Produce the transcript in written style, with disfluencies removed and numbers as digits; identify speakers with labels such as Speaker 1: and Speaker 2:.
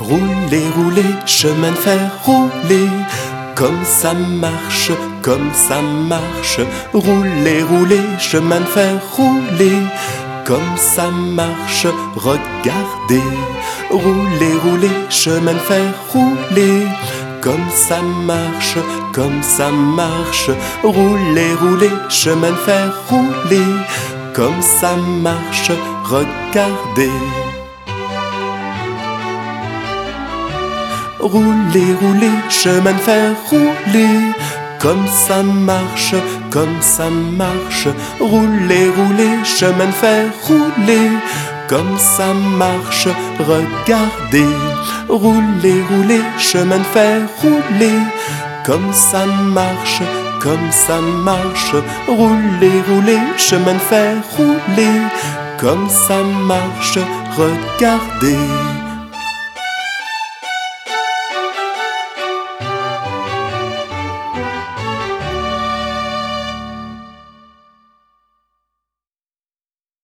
Speaker 1: Roulez, roulez, chemin de fer, roulez, comme ça marche, comme ça marche. Roulez, roulez, chemin de fer, roulez, comme ça marche, regardez. Roulez, roulez, chemin de fer, roulez, comme ça marche, comme ça marche. Roulez, roulez, chemin de fer, roulez, comme ça marche, regardez. Roulez, roulez, chemin de fer, roulez, comme ça marche, comme ça marche. Roulez, roulez, chemin de fer, roulez, comme ça marche, regardez. Roulez, roulez, chemin de fer, roulez, comme ça marche, comme ça marche. Roulez, roulez, chemin de fer, roulez, comme ça marche, regardez.